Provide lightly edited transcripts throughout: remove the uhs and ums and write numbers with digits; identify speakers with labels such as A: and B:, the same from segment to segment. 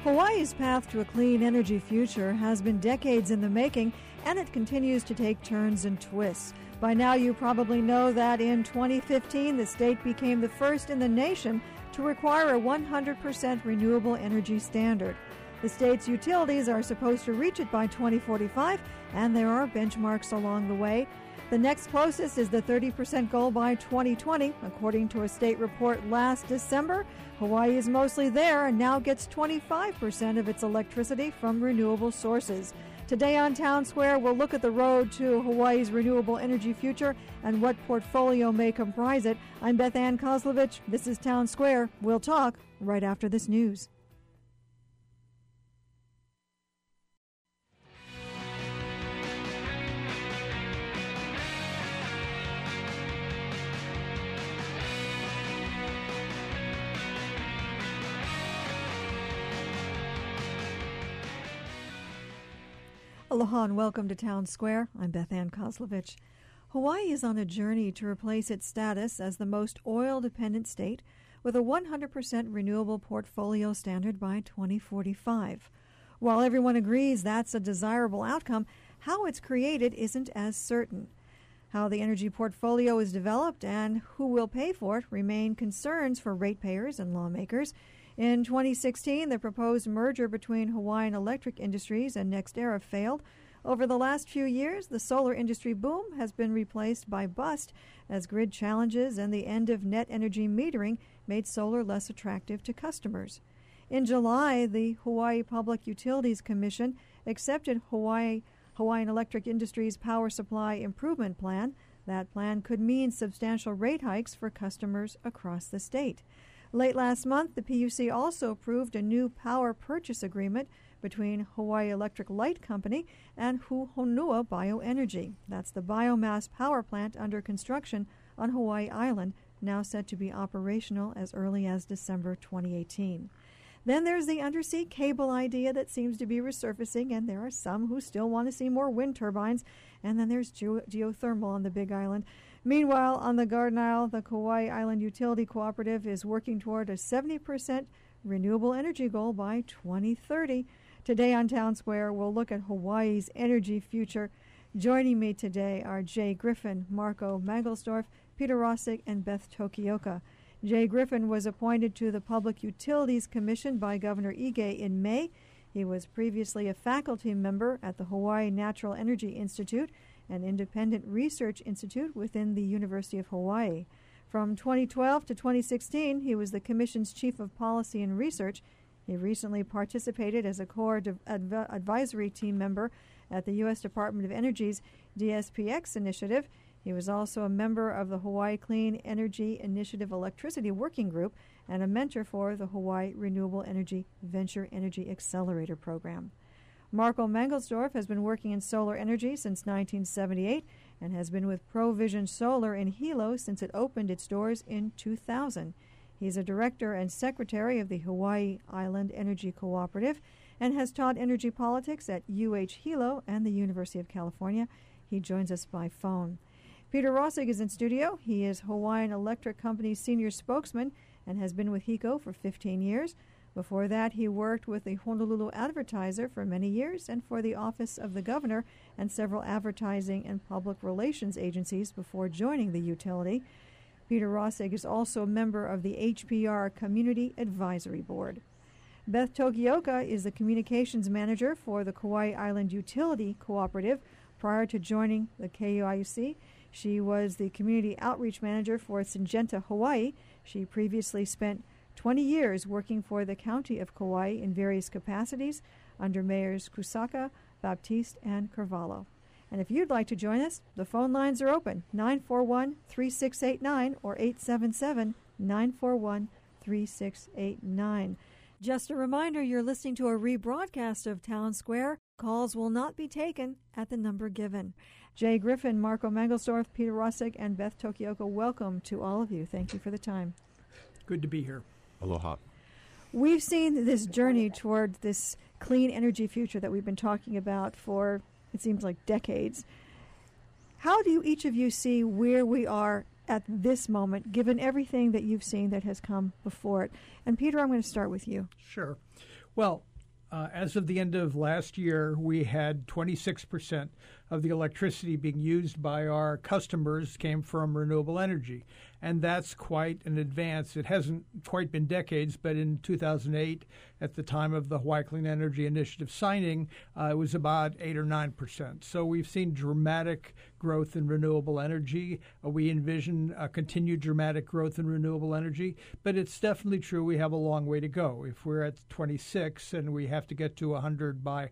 A: Hawaii's path to a clean energy future has been decades in the making, and it continues to take turns and twists. By now, you probably know that in 2015, the state became the first in the nation to require a 100% renewable energy standard. The state's utilities are supposed to reach it by 2045, and there are benchmarks along the way. The next closest is the 30% goal by 2020. According to a state report last December, Hawaii is mostly there and now gets 25% of its electricity from renewable sources. Today on Town Square, we'll look at the road to Hawaii's renewable energy future and what portfolio may comprise it. I'm Beth Ann Kozlovich. This is Town Square. We'll talk right after this news. Aloha and welcome to Town Square. I'm Beth Ann Kozlovich. Hawaii is on a journey to replace its status as the most oil-dependent state with a 100% renewable portfolio standard by 2045. While everyone agrees that's a desirable outcome, how it's created isn't as certain. How the energy portfolio is developed and who will pay for it remain concerns for ratepayers and lawmakers. In 2016, the proposed merger between Hawaiian Electric Industries and NextEra failed. Over the last few years, the solar industry boom has been replaced by bust as grid challenges and the end of net energy metering made solar less attractive to customers. In July, the Hawaii Public Utilities Commission accepted Hawaiian Electric Industries' Power Supply Improvement Plan. That plan could mean substantial rate hikes for customers across the state. Late last month, the PUC also approved a new power purchase agreement between Hawaii Electric Light Company and Honua Bioenergy. That's the biomass power plant under construction on Hawaii Island, now set to be operational as early as December 2018. Then there's the undersea cable idea that seems to be resurfacing, and there are some who still want to see more wind turbines. And then there's geothermal on the Big Island. Meanwhile, on the Garden Isle, the Kauai Island Utility Cooperative is working toward a 70% renewable energy goal by 2030. Today on Town Square, we'll look at Hawaii's energy future. Joining me today are Jay Griffin, Marco Mangelsdorf, Peter Rossick, and Beth Tokioka. Jay Griffin was appointed to the Public Utilities Commission by Governor Ige in May. He was previously a faculty member at the Hawaii Natural Energy Institute, an independent research institute within the University of Hawaii. From 2012 to 2016, he was the Commission's Chief of Policy and Research. He recently participated as a core advisory team member at the U.S. Department of Energy's DSPX initiative. He was also a member of the Hawaii Clean Energy Initiative Electricity Working Group and a mentor for the Hawaii Renewable Energy Venture Energy Accelerator Program. Marco Mangelsdorf has been working in solar energy since 1978 and has been with Provision Solar in Hilo since it opened its doors in 2000. He's a director and secretary of the Hawaii Island Energy Cooperative and has taught energy politics at UH Hilo and the University of California. He joins us by phone. Peter Rossick is in studio. He is Hawaiian Electric Company's senior spokesman and has been with HECO for 15 years. Before that, he worked with the Honolulu Advertiser for many years and for the Office of the Governor and several advertising and public relations agencies before joining the utility. Peter Rossick is also a member of the HPR Community Advisory Board. Beth Tokioka is the communications manager for the Kauai Island Utility Cooperative. Prior to joining the KUIUC, she was the community outreach manager for Syngenta Hawaii. She previously spent 20 years working for the County of Kauai in various capacities under Mayors Kusaka, Baptiste, and Carvalho. And if you'd like to join us, the phone lines are open, 941-3689 or 877-941-3689. Just a reminder, you're listening to a rebroadcast of Town Square. Calls will not be taken at the number given. Jay Griffin, Marco Mangelsdorf, Peter Rossick, and Beth Tokioka, welcome to all of you. Thank you for the time.
B: Good to be here.
C: Aloha.
A: We've seen this journey toward this clean energy future that we've been talking about for, it seems like, decades. How do each of you see where we are at this moment, given everything that you've seen that has come before it? And Peter, I'm going to start with you.
B: Sure. Well, as of the end of last year, we had 26% of the electricity being used by our customers came from renewable energy. And that's quite an advance. It hasn't quite been decades, but in 2008, at the time of the Hawaii Clean Energy Initiative signing, it was about 8 or 9%. So we've seen dramatic growth in renewable energy. We envision a continued dramatic growth in renewable energy, but it's definitely true we have a long way to go. If we're at 26 and we have to get to 100 by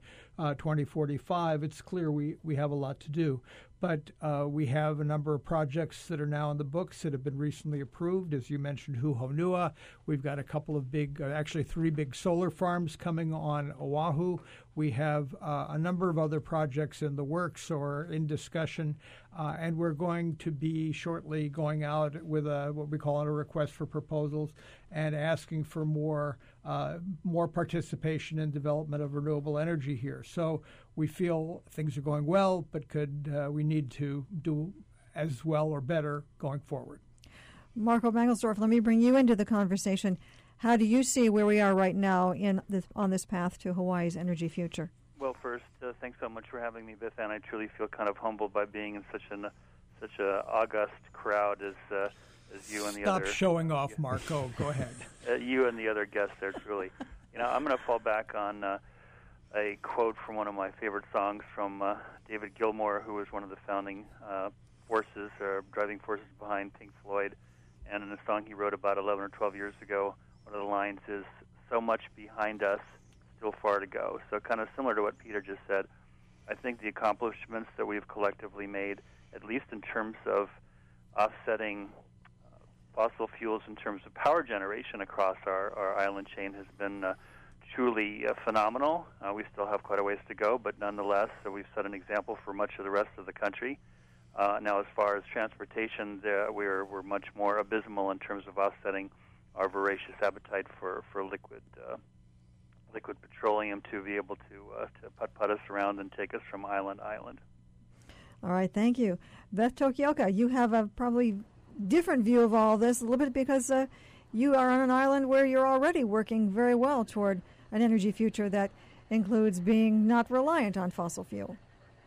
B: 2045, it's clear we have a lot to do. But we have a number of projects that are now in the books that have been recently approved. As you mentioned, Huhonua. We've got a couple of big, actually 3 big solar farms coming on Oahu. We have a number of other projects in the works or in discussion, and we're going to be shortly going out with what we call a request for proposals and asking for more participation in development of renewable energy here. So we feel things are going well, but we need to do as well or better going forward.
A: Marco Mangelsdorf, let me bring you into the conversation. How do you see where we are right now on this path to Hawaii's energy future?
C: Well, first, thanks so much for having me, Beth Ann. I truly feel kind of humbled by being in such a august crowd as you and the other.
B: Stop showing off, Marco. Go ahead.
C: You and the other guests there, truly. I'm going to fall back on a quote from one of my favorite songs from David Gilmour, who was one of the founding forces or driving forces behind Pink Floyd. And in a song he wrote about 11 or 12 years ago, one of the lines is, "So much behind us, still far to go." So kind of similar to what Peter just said, I think the accomplishments that we've collectively made, at least in terms of offsetting fossil fuels in terms of power generation across our island chain, has been truly phenomenal. We still have quite a ways to go, but nonetheless, we've set an example for much of the rest of the country. Now, as far as transportation, we're much more abysmal in terms of offsetting our voracious appetite for liquid petroleum to be able to putt us around and take us from island to island.
A: All right, thank you. Beth Tokioka, you have a probably different view of all this, a little bit because you are on an island where you're already working very well toward an energy future that includes being not reliant on fossil fuel.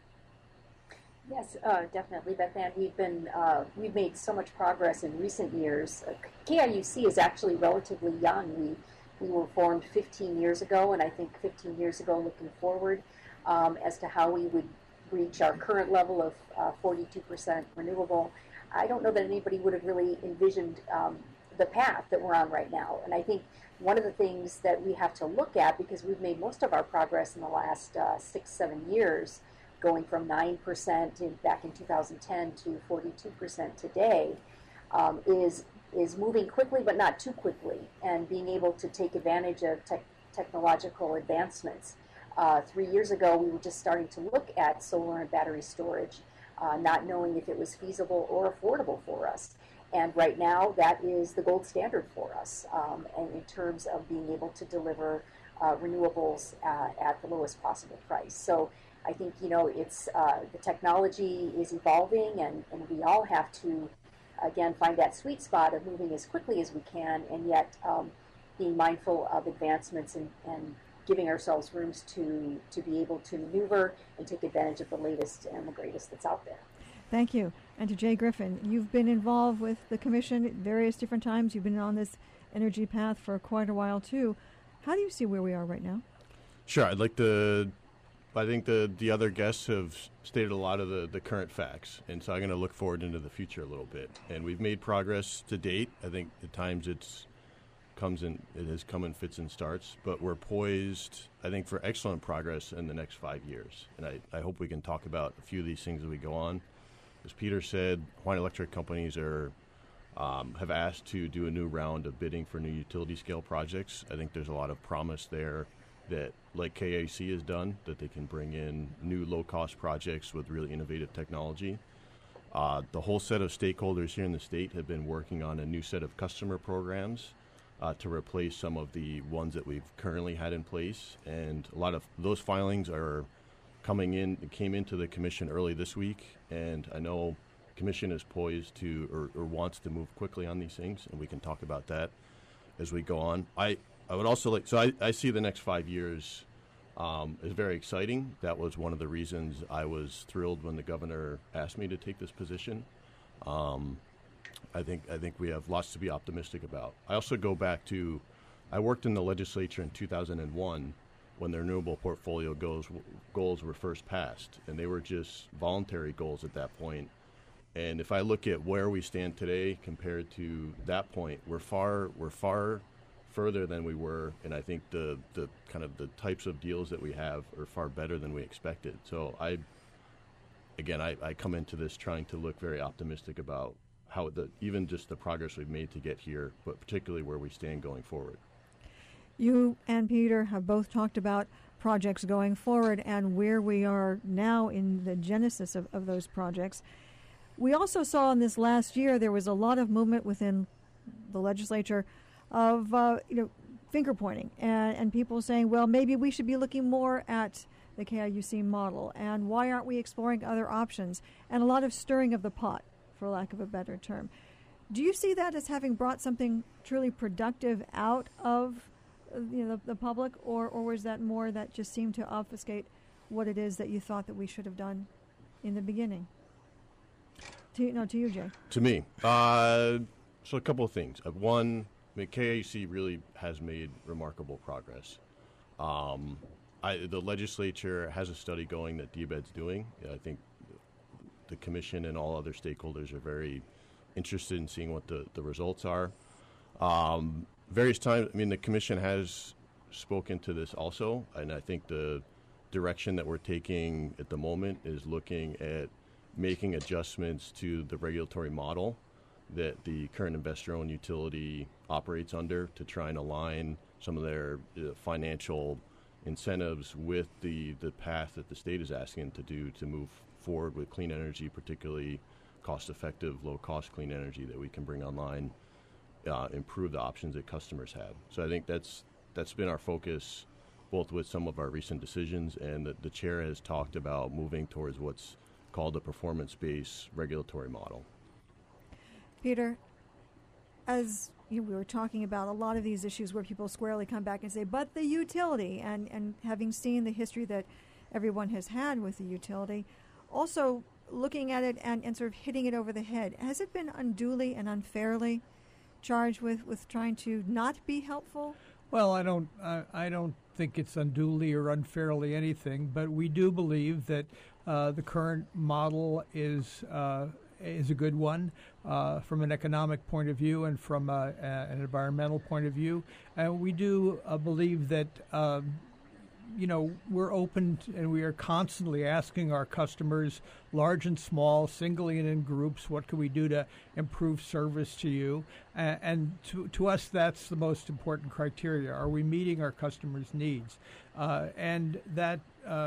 D: Yes, definitely, Beth Ann. We've made so much progress in recent years. KIUC is actually relatively young. We were formed 15 years ago, and I think 15 years ago, looking forward as to how we would reach our current level of 42% renewable, I don't know that anybody would have really envisioned the path that we're on right now. And I think one of the things that we have to look at, because we've made most of our progress in the last 6-7 years, going from 9% back in 2010 to 42% today, is moving quickly but not too quickly, and being able to take advantage of technological advancements. 3 years ago, we were just starting to look at solar and battery storage, not knowing if it was feasible or affordable for us. And right now, that is the gold standard for us, and in terms of being able to deliver renewables at the lowest possible price. So I think, it's the technology is evolving, and we all have to, again, find that sweet spot of moving as quickly as we can, and yet being mindful of advancements and giving ourselves rooms to be able to maneuver and take advantage of the latest and the greatest that's out there.
A: Thank you. And to Jay Griffin, you've been involved with the Commission at various different times. You've been on this energy path for quite a while, too. How do you see where we are right now?
E: Sure. I think the other guests have stated a lot of the current facts, and so I'm going to look forward into the future a little bit. And we've made progress to date. I think at times it has come in fits and starts, but we're poised, I think, for excellent progress in the next 5 years. And I hope we can talk about a few of these things as we go on. As Peter said, Hawaiian Electric companies have asked to do a new round of bidding for new utility scale projects. I think there's a lot of promise there that, like KIUC has done, that they can bring in new low-cost projects with really innovative technology. The whole set of stakeholders here in the state have been working on a new set of customer programs to replace some of the ones that we've currently had in place. And a lot of those filings are came into the Commission early this week, and I know the Commission is poised to or wants to move quickly on these things, and we can talk about that as we go on. I would also I see the next 5 years is very exciting. That was one of the reasons I was thrilled when the governor asked me to take this position. I think we have lots to be optimistic about. I also go back to, I worked in the legislature in 2001 when the renewable portfolio goals were first passed, and they were just voluntary goals at that point. And if I look at where we stand today compared to that point, we're far further than we were, and I think the kind of the types of deals that we have are far better than we expected. So I come into this trying to look very optimistic about how even just the progress we've made to get here, but particularly where we stand going forward.
A: You and Peter have both talked about projects going forward and where we are now in the genesis of those projects. We also saw in this last year there was a lot of movement within the legislature of finger pointing and people saying, well, maybe we should be looking more at the KIUC model, and why aren't we exploring other options? And a lot of stirring of the pot, for lack of a better term. Do you see that as having brought something truly productive out of the public, or was that more that just seemed to obfuscate what it is that you thought that we should have done in the beginning? To you, Jay.
E: To me. So a couple of things. One, KIUC really has made remarkable progress. The legislature has a study going that DBED's doing. I think the commission and all other stakeholders are very interested in seeing what the results are. Various times, the commission has spoken to this also, and I think the direction that we're taking at the moment is looking at making adjustments to the regulatory model that the current investor-owned utility operates under to try and align some of their financial incentives with the path that the state is asking to do to move forward with clean energy, particularly cost-effective, low-cost clean energy that we can bring online, improve the options that customers have. So I think that's been our focus, both with some of our recent decisions, and the chair has talked about moving towards what's called a performance-based regulatory model.
A: Peter, as we were talking about a lot of these issues where people squarely come back and say, but the utility, and having seen the history that everyone has had with the utility, also looking at it and sort of hitting it over the head, has it been unduly and unfairly charged with trying to not be helpful?
B: Well, I don't think it's unduly or unfairly anything, but we do believe that the current model is a good one from an economic point of view and from an environmental point of view. And we do believe that we're open and we are constantly asking our customers, large and small, singly and in groups, what can we do to improve service to you? And to us, that's the most important criteria. Are we meeting our customers' needs? And that,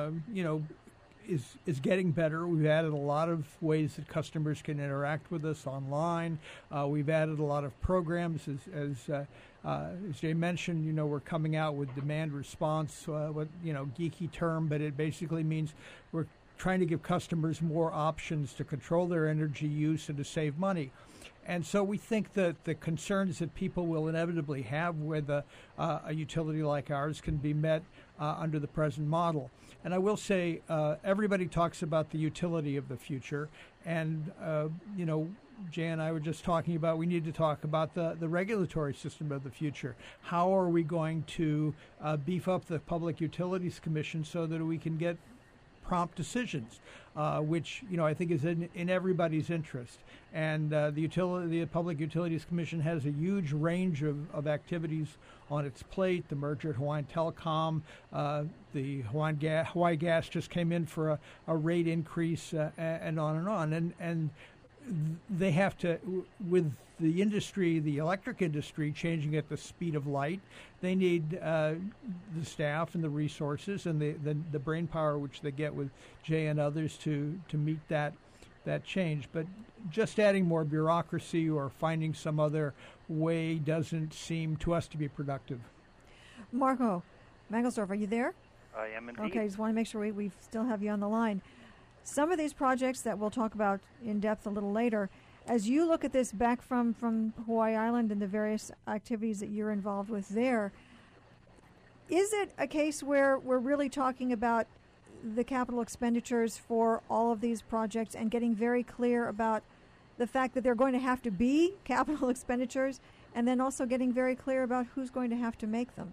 B: is getting better. We've added a lot of ways that customers can interact with us online. We've added a lot of programs, as Jay mentioned. We're coming out with demand response, geeky term, but it basically means we're trying to give customers more options to control their energy use and to save money. And so we think that the concerns that people will inevitably have with a utility like ours can be met under the present model. And I will say, everybody talks about the utility of the future. And, Jay and I were just talking about we need to talk about the regulatory system of the future. How are we going to beef up the Public Utilities Commission so that we can get prompt decisions, which I think is in everybody's interest. And the Public Utilities Commission has a huge range of activities on its plate. The merger at Hawaiian Telecom, the Hawaii Gas just came in for a rate increase, and on and on. And they have to, with the industry, the electric industry, changing at the speed of light, they need the staff and the resources and the brain power which they get with Jay and others to meet that change. But just adding more bureaucracy or finding some other way doesn't seem to us to be productive.
A: Marco Mangelsdorf, are you there?
C: I am indeed.
A: Okay, just want to make sure we still have you on the line. Some of these projects that we'll talk about in depth a little later, as you look at this back from Hawaii Island and the various activities that you're involved with there, Is it a case where we're really talking about the capital expenditures for all of these projects and getting very clear about the fact that they're going to have to be capital expenditures, and then also getting very clear about who's going to have to make them?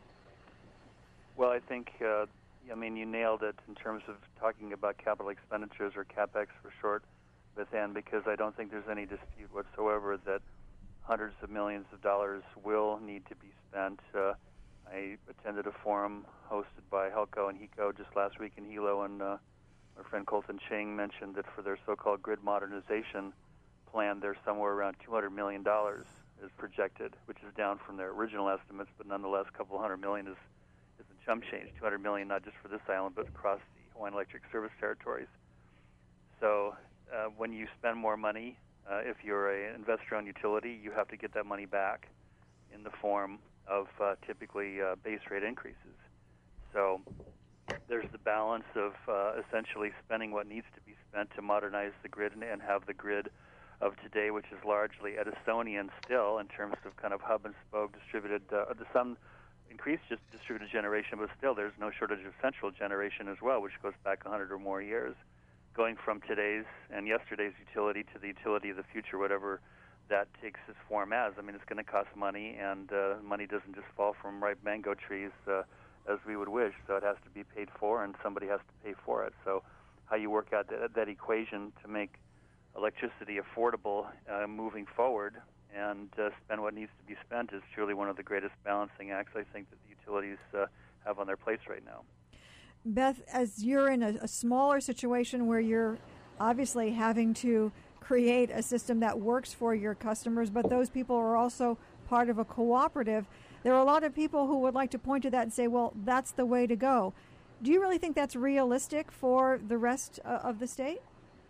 C: Well, I think, you nailed it in terms of talking about capital expenditures, or CapEx for short, Beth Ann, because I don't think there's any dispute whatsoever that hundreds of millions of dollars will need to be spent. I attended a forum hosted by HELCO and HECO just last week in Hilo, and our friend Colton Ching mentioned that for their so-called grid modernization plan, there's somewhere around $200 million is projected, which is down from their original estimates, but nonetheless, a couple $100 million is a chump change. $200 million not just for this island, but across the Hawaiian Electric service territories. So when you spend more money, if you're an investor-owned utility, you have to get that money back in the form of typically base rate increases. So there's the balance of essentially spending what needs to be spent to modernize the grid and have the grid of today, which is largely Edisonian still in terms of kind of hub and spoke distributed, some increased just distributed generation, but still there's no shortage of central generation as well, which goes back 100 or more years, going from today's and yesterday's utility to the utility of the future, whatever that takes its form as. I mean, it's going to cost money, and money doesn't just fall from ripe mango trees as we would wish, so it has to be paid for, and somebody has to pay for it. So how you work out that equation to make electricity affordable moving forward and spend what needs to be spent is truly one of the greatest balancing acts I think that the utilities have on their plates right now.
A: Beth, as you're in a smaller situation where you're obviously having to create a system that works for your customers, but those people are also part of a cooperative, there are a lot of people who would like to point to that and say, well, that's the way to go. Do you really think that's realistic for the rest of the state?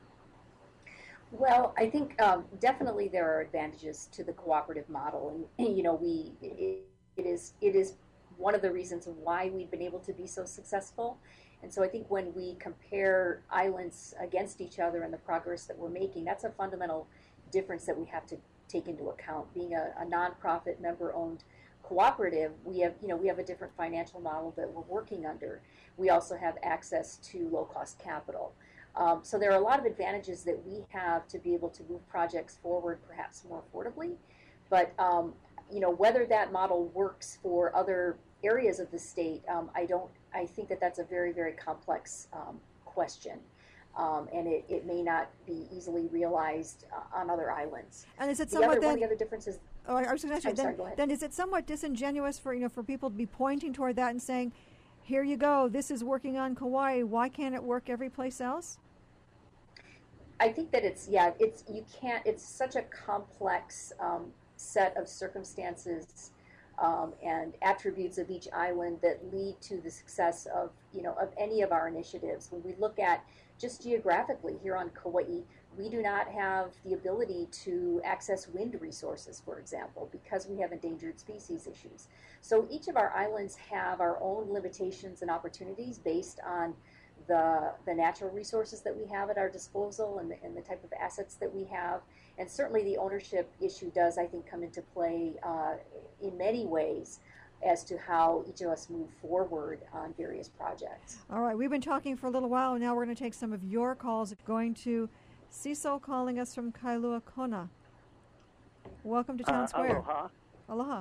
D: Well, I think definitely there are advantages to the cooperative model, and it is one of the reasons why we've been able to be so successful. And so I think when we compare islands against each other and the progress that we're making, that's a fundamental difference that we have to take into account. Being a nonprofit member-owned cooperative, we have a different financial model that we're working under. We also have access to low-cost capital. So there are a lot of advantages that we have to be able to move projects forward perhaps more affordably. But whether that model works for other areas of the state, I think that's a very, very complex question. And it may not be easily realized on other islands.
A: And is it
D: one of the other differences?
A: Oh, I was going to ask you.
D: Go ahead.
A: Then is it somewhat disingenuous for people to be pointing toward that and saying, "Here you go. This is working on Kauai. Why can't it work every place else?"
D: I think that it's such a complex set of circumstances and attributes of each island that lead to the success of any of our initiatives. When we look at just geographically here on Kauai, we do not have the ability to access wind resources, for example, because we have endangered species issues. So each of our islands have our own limitations and opportunities based on the natural resources that we have at our disposal and the type of assets that we have. And certainly the ownership issue does, I think, come into play in many ways as to how each of us move forward on various projects.
A: All right, we've been talking for a little while, and now we're going to take some of your calls. Going to Cecil calling us from Kailua Kona. Welcome to Town Square.
F: Aloha.
A: Aloha.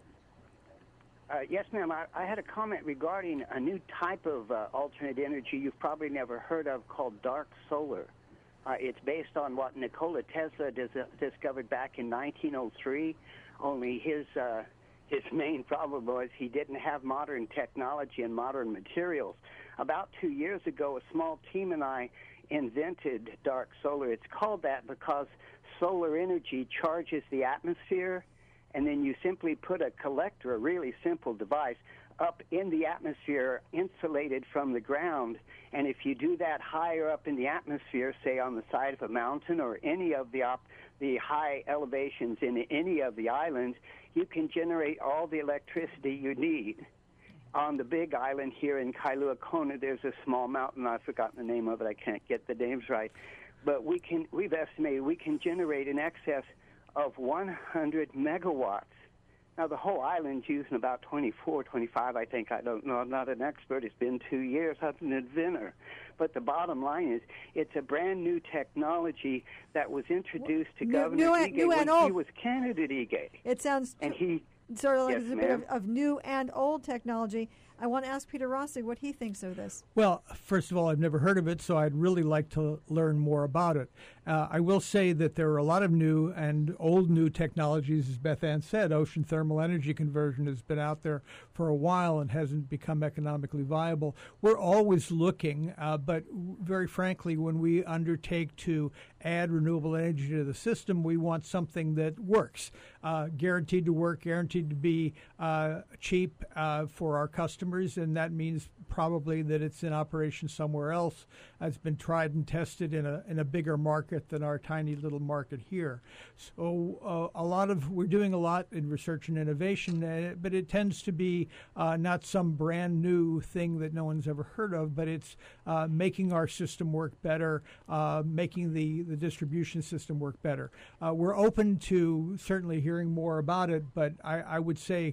F: Yes, ma'am. I had a comment regarding a new type of alternate energy you've probably never heard of called dark solar. It's based on what Nikola Tesla discovered back in 1903, only his main problem was he didn't have modern technology and modern materials. About 2 years ago, a small team and I invented dark solar. It's called that because solar energy charges the atmosphere, and then you simply put a collector, a really simple device, up in the atmosphere, insulated from the ground. And if you do that higher up in the atmosphere, say on the side of a mountain or any of the high elevations in any of the islands, you can generate all the electricity you need. On the big island here in Kailua Kona, there's a small mountain. I've forgotten the name of it. I can't get the names right. But we've estimated we can generate in excess of 100 megawatts Now, the whole island's using about 24, 25, I think. I don't know. I'm not an expert. It's been 2 years. I'm an inventor. But the bottom line is it's a brand-new technology that was introduced to Governor Ige when he was candidate Ige.
A: It sounds sort of like it's a bit of new and old technology. I want to ask Peter Rossi what he thinks of this.
B: Well, first of all, I've never heard of it, so I'd really like to learn more about it. I will say that there are a lot of new and old new technologies, as Beth Ann said. Ocean thermal energy conversion has been out there for a while and hasn't become economically viable. We're always looking, but very frankly, when we undertake to add renewable energy to the system, we want something that works, guaranteed to work, guaranteed to be cheap for our customers, and that means probably that it's in operation somewhere else. It's been tried and tested in a bigger market than our tiny little market here. So we're doing a lot in research and innovation, but it tends to be not some brand new thing that no one's ever heard of, but it's making our system work better, making the distribution system work better. We're open to certainly hearing more about it, but I would say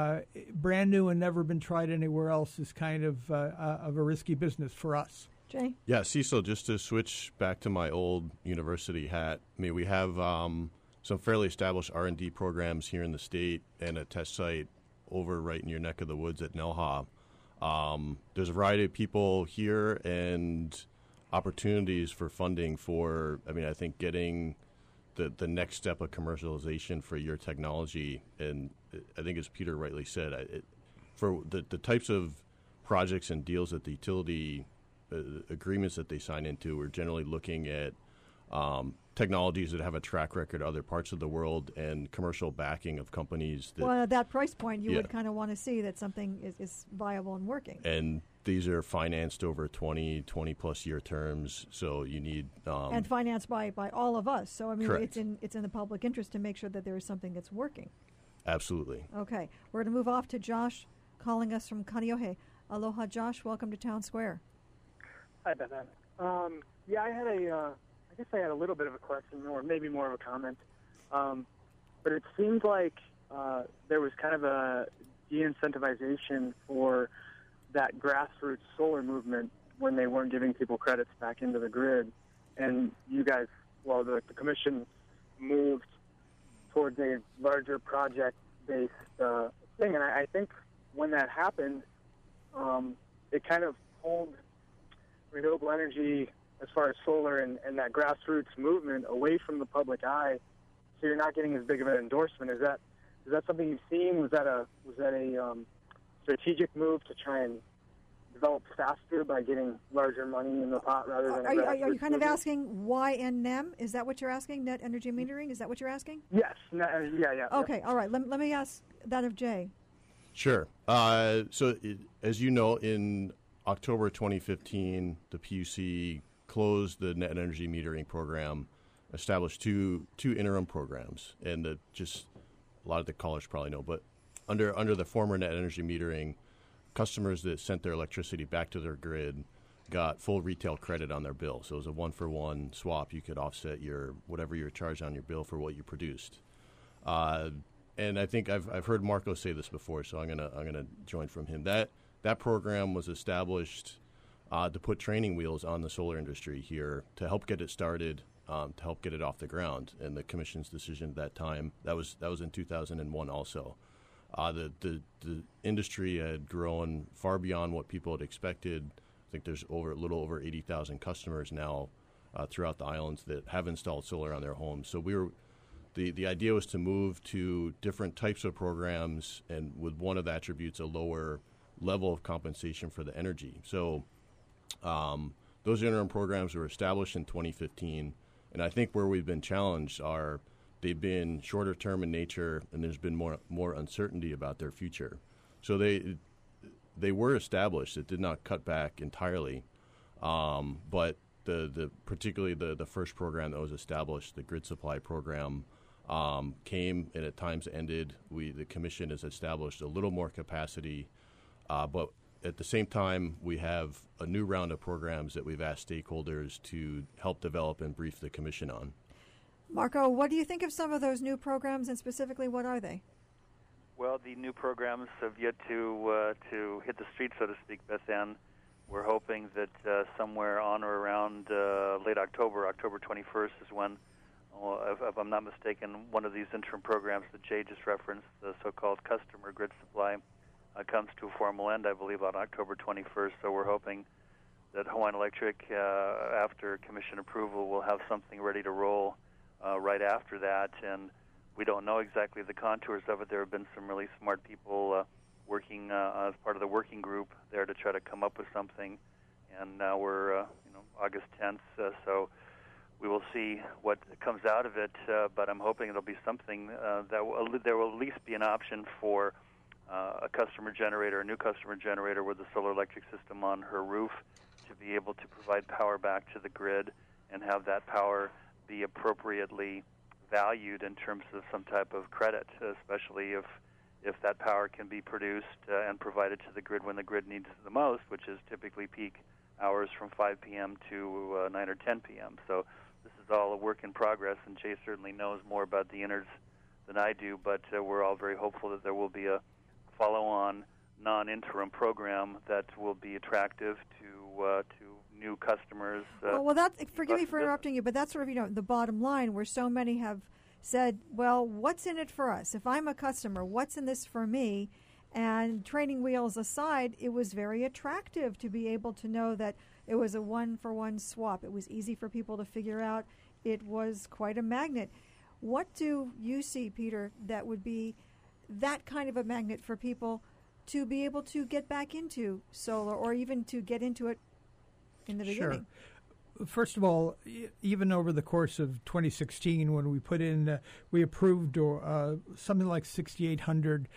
B: brand new and never been tried anywhere else is kind of a risky business for us.
A: Jay?
E: Yeah, Cecil, just to switch back to my old university hat, I mean, we have some fairly established R&D programs here in the state and a test site over right in your neck of the woods at Nelha. There's a variety of people here and opportunities for funding for, I think, getting the next step of commercialization for your technology. And I think, as Peter rightly said, for the types of projects and deals that the utility agreements that they sign into, we're generally looking at technologies that have a track record in other parts of the world and commercial backing of companies.
A: Well, at that price point, you would kind of want to see that something is viable and working.
E: And these are financed over 20 plus year terms, so you need...
A: and financed by all of us. So,
E: correct.
A: it's in the public interest to make sure that there is something that's working.
E: Absolutely.
A: Okay. We're going to move off to Josh calling us from Kaneohe. Aloha, Josh. Welcome to Town Square.
G: Hi, Beth Ann. I guess I had a little bit of a question, or maybe more of a comment. But it seems like there was kind of a de-incentivization for that grassroots solar movement when they weren't giving people credits back into the grid. And you guys, the commission moved towards a larger project-based thing. And I think when that happened, it kind of pulled renewable energy, as far as solar and that grassroots movement, away from the public eye, so you're not getting as big of an endorsement. Is that something you've seen? Was that a strategic move to try and develop faster by getting larger money in the pot rather than? Are
A: you kind of asking why and NEM? Is that what you're asking? Net energy metering? Is that what you're asking?
G: Yes. Yeah.
A: Okay. All right. Let me ask that of Jay.
E: Sure. As you know, in October 2015, the PUC closed the net energy metering program, established two interim programs, and just a lot of the callers probably know, but under the former net energy metering, customers that sent their electricity back to their grid got full retail credit on their bill. So it was a one-for-one swap. You could offset whatever you were charged on your bill for what you produced. And I think I've heard Marco say this before, so I'm gonna join from him. That program was established to put training wheels on the solar industry here to help get it started, to help get it off the ground. And the commission's decision at that time, that was in 2001 also. The industry had grown far beyond what people had expected. I think there's a little over 80,000 customers now throughout the islands that have installed solar on their homes. So the idea was to move to different types of programs, and with one of the attributes, a lower level of compensation for the energy. So those interim programs were established in 2015, and I think where we've been challenged are they've been shorter term in nature, and there's been more uncertainty about their future. So they were established. It did not cut back entirely, but particularly the first program that was established, the grid supply program, came and at times ended. The commission has established a little more capacity, but at the same time, we have a new round of programs that we've asked stakeholders to help develop and brief the commission on.
A: Marco, what do you think of some of those new programs, and specifically, what are they?
C: Well, the new programs have yet to hit the street, so to speak, Beth Ann. We're hoping that somewhere on or around late October, October 21st is when, if I'm not mistaken, one of these interim programs that Jay just referenced, the so-called customer grid supply, comes to a formal end, I believe, on October 21st. So we're hoping that Hawaiian Electric, after commission approval, will have something ready to roll right after that. And we don't know exactly the contours of it. There have been some really smart people working as part of the working group there to try to come up with something. And now we're, August 10th, so we will see what comes out of it. But I'm hoping it'll be something there will at least be an option for a customer generator, a new customer generator with a solar electric system on her roof to be able to provide power back to the grid and have that power be appropriately valued in terms of some type of credit, especially if that power can be produced and provided to the grid when the grid needs it the most, which is typically peak hours from 5 p.m. to 9 or 10 p.m. So this is all a work in progress, and Jay certainly knows more about the innards than I do, but we're all very hopeful that there will be a follow-on non-interim program that will be attractive to new customers.
A: Forgive me for interrupting you, but that's sort of the bottom line, where so many have said, well, what's in it for us? If I'm a customer, what's in this for me? And training wheels aside, it was very attractive to be able to know that it was a one-for-one swap. It was easy for people to figure out. It was quite a magnet. What do you see, Peter, that would be that kind of a magnet for people to be able to get back into solar, or even to get into it in the beginning?
B: Sure. First of all, even over the course of 2016, when we approved something like 6,800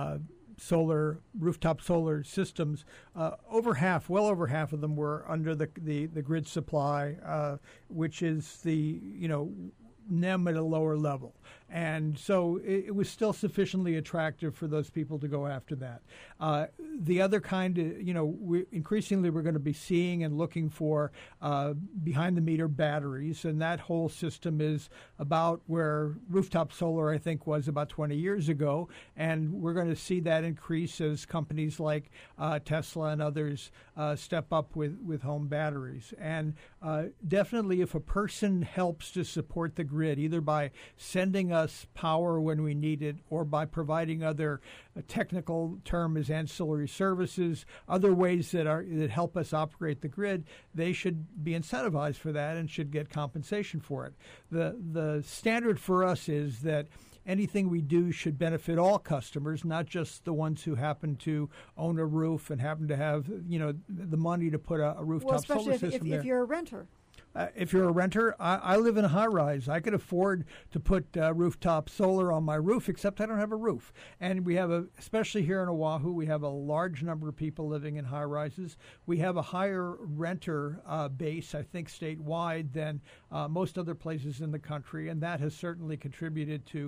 B: rooftop solar systems, well over half of them were under the grid supply, which is the NEM at a lower level. And so it was still sufficiently attractive for those people to go after that. The other kind, increasingly we're going to be seeing and looking for behind-the-meter batteries, and that whole system is about where rooftop solar, I think, was about 20 years ago, and we're going to see that increase as companies like Tesla and others step up with home batteries. And definitely if a person helps to support the grid, either by sending us power when we need it, or by providing other technical term is ancillary services, other ways that help us operate the grid, they should be incentivized for that and should get compensation for it. The standard for us is that anything we do should benefit all customers, not just the ones who happen to own a roof and happen to have the money to put a rooftop solar system there.
A: If you're a renter.
B: If you're a renter, I live in a high-rise. I could afford to put rooftop solar on my roof, except I don't have a roof. And we have especially here in Oahu, we have a large number of people living in high-rises. We have a higher renter base, I think, statewide than most other places in the country, and that has certainly contributed to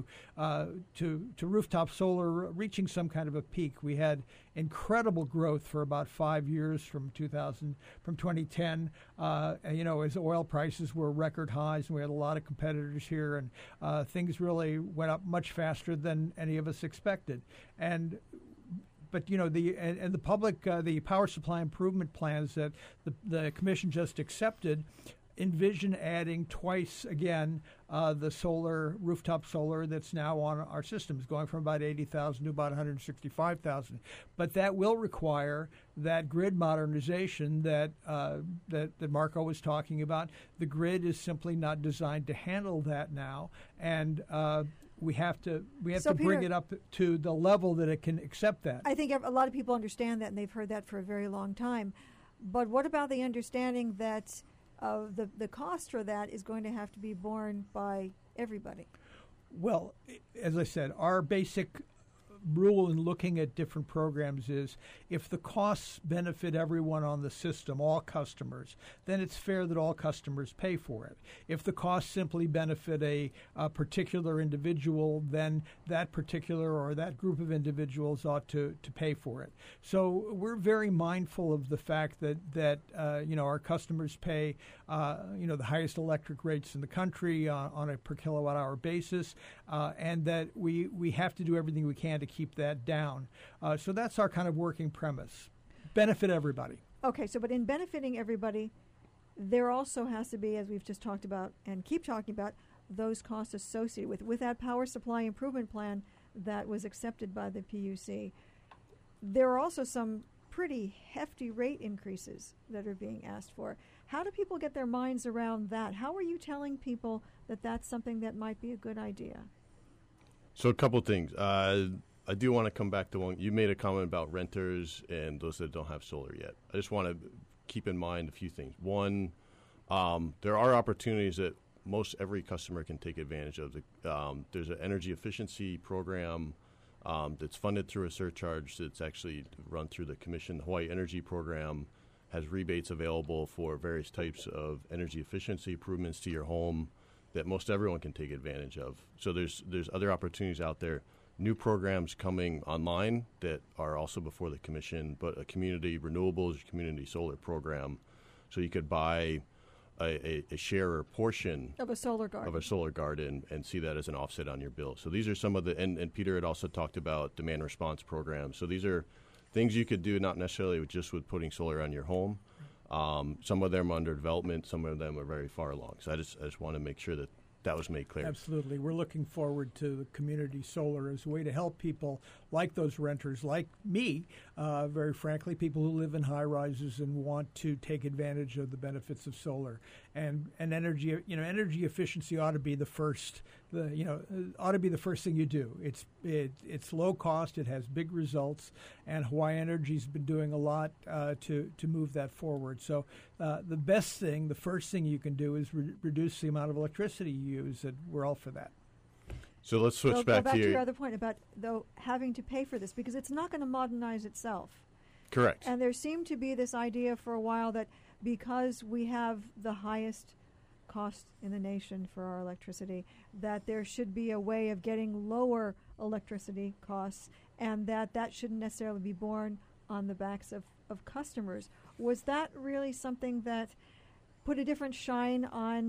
B: rooftop solar reaching some kind of a peak. We had incredible growth for about 5 years from 2010. As oil prices were record highs, and we had a lot of competitors here, and things really went up much faster than any of us expected. But the public, the power supply improvement plans that the commission just accepted envision adding twice again the rooftop solar that's now on our systems, going from about 80,000 to about 165,000. But that will require that grid modernization that Marco was talking about. The grid is simply not designed to handle that now, and we have to
A: Peter,
B: bring it up to the level that it can accept that.
A: I think a lot of people understand that, and they've heard that for a very long time. But what about the understanding that the cost for that is going to have to be borne by everybody?
B: Well, as I said, our basic rule in looking at different programs is if the costs benefit everyone on the system, all customers, then it's fair that all customers pay for it. If the costs simply benefit a particular individual, then that particular or that group of individuals ought to pay for it. So we're very mindful of the fact that our customers pay the highest electric rates in the country on a per kilowatt hour basis, and that we have to do everything we can to to keep that down. So that's our kind of working premise. Benefit everybody.
A: Okay, so but in benefiting everybody, there also has to be, as we've just talked about and keep talking about, those costs associated with that power supply improvement plan that was accepted by the PUC. There are also some pretty hefty rate increases that are being asked for. How do people get their minds around that? How are you telling people that that's something that might be a good idea?
E: So a couple things. I do want to come back to one. You made a comment about renters and those that don't have solar yet. I just want to keep in mind a few things. One, there are opportunities that most every customer can take advantage of. There's an energy efficiency program that's funded through a surcharge that's actually run through the Commission. The Hawaii Energy Program has rebates available for various types of energy efficiency improvements to your home that most everyone can take advantage of. So there's other opportunities out there. New programs coming online that are also before the Commission, but a community renewables, community solar program. So you could buy a share or portion
A: of a solar garden
E: and see that as an offset on your bill. So these are some of the, and Peter had also talked about demand response programs. So these are things you could do not necessarily just with putting solar on your home. Some of them are under development, some of them are very far along. So I just want to make sure that that was made clear.
B: Absolutely. We're looking forward to the community solar as a way to help people like those renters, like me, very frankly, people who live in high rises and want to take advantage of the benefits of solar. And energy efficiency ought to be the first. Ought to be the first thing you do. It's low cost. It has big results, and Hawaii Energy's been doing a lot to move that forward. So the first thing you can do is reduce the amount of electricity you use, and we're all for that.
E: So let's switch back
A: to your other point about though having to pay for this because it's not going to modernize itself.
E: Correct.
A: And there seemed to be this idea for a while that because we have the highest cost in the nation for our electricity, that there should be a way of getting lower electricity costs and that shouldn't necessarily be borne on the backs of customers. Was that really something that put a different shine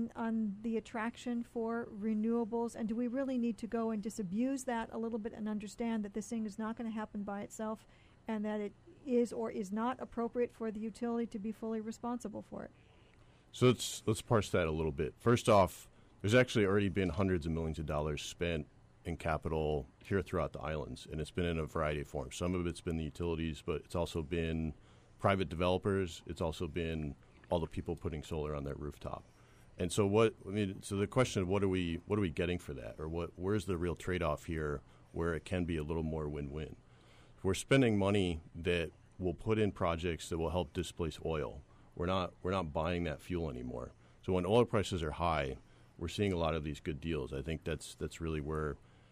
A: on the attraction for renewables? And do we really need to go and disabuse that a little bit and understand that this thing is not going to happen by itself and that it is or is not appropriate for the utility to be fully responsible for it?
E: So let's parse that a little bit. First off, there's actually already been hundreds of millions of dollars spent in capital here throughout the islands, and it's been in a variety of forms. Some of it's been the utilities, but it's also been private developers. It's also been all the people putting solar on their rooftop. And so so the question of what are we getting for that, or where's the real trade-off here where it can be a little more win-win? We're spending money that will put in projects that will help displace oil. We're not buying that fuel anymore. So when oil prices are high, we're seeing a lot of these good deals. I think that's really where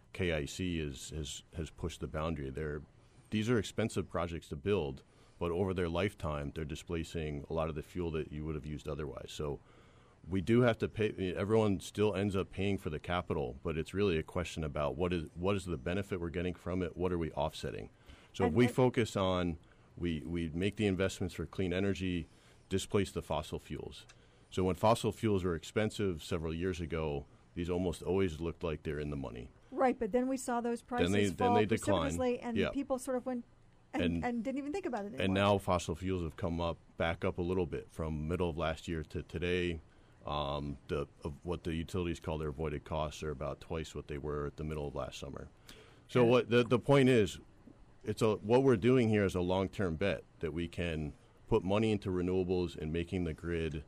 E: KIC has pushed the boundary. These are expensive projects to build, but over their lifetime, they're displacing a lot of the fuel that you would have used otherwise. So we do have to pay. Everyone still ends up paying for the capital, but it's really a question about what is the benefit we're getting from it? What are we offsetting? So if we focus on, we make the investments for clean energy, displace the fossil fuels. So when fossil fuels were expensive several years ago, these almost always looked like they're in the money.
A: Right, but then we saw those prices fall precipitously, and people sort of went and didn't even think about it anymore.
E: And now fossil fuels have come back up a little bit from middle of last year to today. What the utilities call their avoided costs are about twice what they were at the middle of last summer. So what the point is, what we're doing here is a long-term bet that we can put money into renewables and making the grid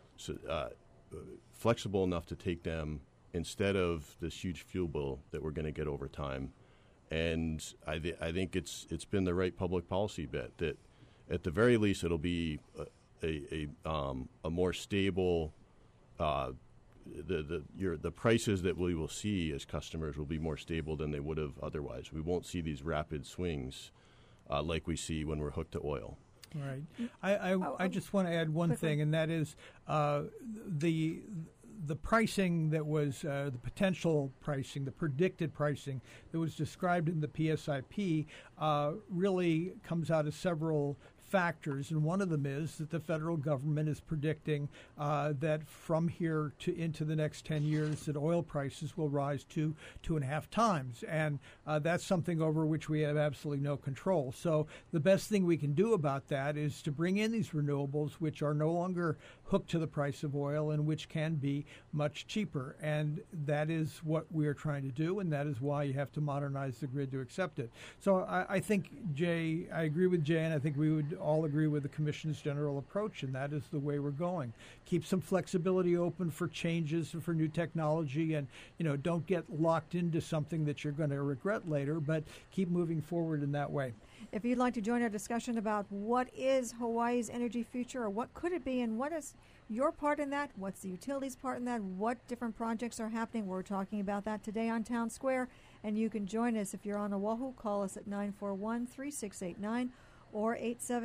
E: flexible enough to take them instead of this huge fuel bill that we're going to get over time. And I think it's been the right public policy bet that at the very least it'll be a more stable. The prices that we will see as customers will be more stable than they would have otherwise. We won't see these rapid swings like we see when we're hooked to oil.
B: Right. I just want to add one thing, and that is the pricing that was the potential pricing, the predicted pricing that was described in the PSIP really comes out of several factors, and one of them is that the federal government is predicting that from here to into the next 10 years that oil prices will rise 2.5 times, and that's something over which we have absolutely no control. So the best thing we can do about that is to bring in these renewables, which are no longer hooked to the price of oil and which can be much cheaper, and that is what we are trying to do, and that is why you have to modernize the grid to accept it. So I think, Jay, I agree with Jay, and I think we would all agree with the Commission's general approach, and that is the way we're going. Keep some flexibility open for changes and for new technology, and don't get locked into something that you're going to regret later, but keep moving forward in that way.
A: If you'd like to join our discussion about what is Hawaii's energy future, or what could it be, and what is your part in that, what's the utilities' part in that, what different projects are happening, we're talking about that today on Town Square. And you can join us if you're on Oahu. Call us at 941-3689 or